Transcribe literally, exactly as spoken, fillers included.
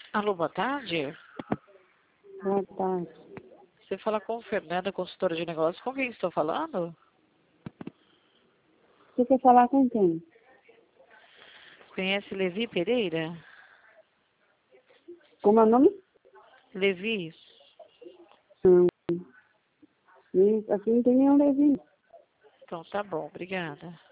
Alô, boa tarde. Boa tarde. Você fala com Fernanda, consultora de negócios. Com quem estou falando? Você quer falar com quem? Conhece Levi Pereira? Como é o nome? Levi? Hum. Ih, aqui não tem nenhum Levi. Então tá bom, obrigada.